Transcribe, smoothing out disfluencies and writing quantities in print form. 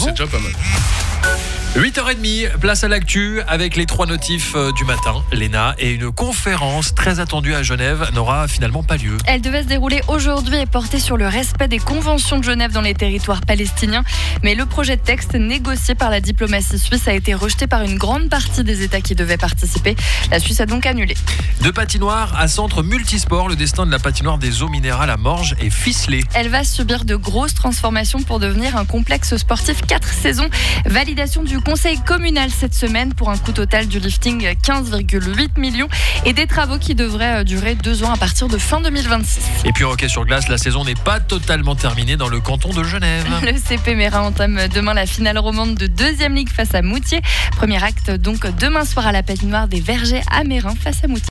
c'est déjà pas mal. 8h30, place à l'actu avec les 3 notifs du matin, Léna, et une conférence très attendue à Genève n'aura finalement pas lieu. Elle devait se dérouler aujourd'hui et porter sur le respect des conventions de Genève dans les territoires palestiniens. Mais le projet de texte négocié par la diplomatie suisse a été rejeté par une grande partie des États qui devaient participer. La Suisse a donc annulé. De patinoire à centre multisport, le destin de la patinoire des eaux minérales à Morges est ficelé. Elle va subir de grosses transformations pour devenir un complexe sportif 4 saisons. Validation du conseil communal cette semaine pour un coût total du lifting 15,8 millions et des travaux qui devraient durer 2 ans à partir de fin 2026. Et puis hockey sur glace, la saison n'est pas totalement terminée dans le canton de Genève. Le CP Mérin entame demain la finale romande de 2e Ligue face à Moutier. Premier acte donc demain soir à la patinoire des Vergers à Mérin face à Moutier.